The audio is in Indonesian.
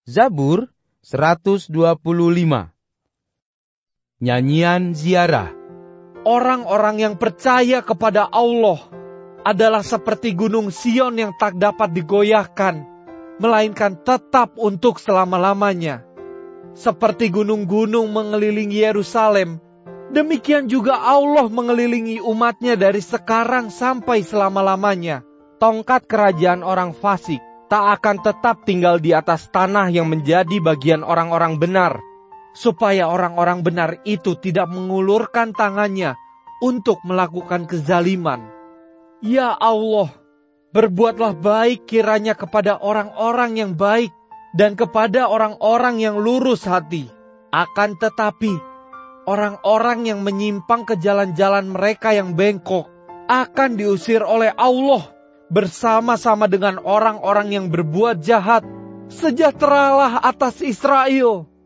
Zabur 125. Nyanyian ziarah. Orang-orang yang percaya kepada Allah adalah seperti gunung Sion yang tak dapat digoyahkan, melainkan tetap untuk selama-lamanya. Seperti gunung-gunung mengelilingi Yerusalem, demikian juga Allah mengelilingi umatnya dari sekarang sampai selama-lamanya. Tongkat kerajaan orang fasik tak akan tetap tinggal di atas tanah yang menjadi bagian orang-orang benar, supaya orang-orang benar itu tidak mengulurkan tangannya untuk melakukan kezaliman. Ya Allah, berbuatlah baik kiranya kepada orang-orang yang baik dan kepada orang-orang yang lurus hati. Akan tetapi, orang-orang yang menyimpang ke jalan-jalan mereka yang bengkok akan diusir oleh Allah bersama-sama dengan orang-orang yang berbuat jahat. Sejahteralah atas Israel.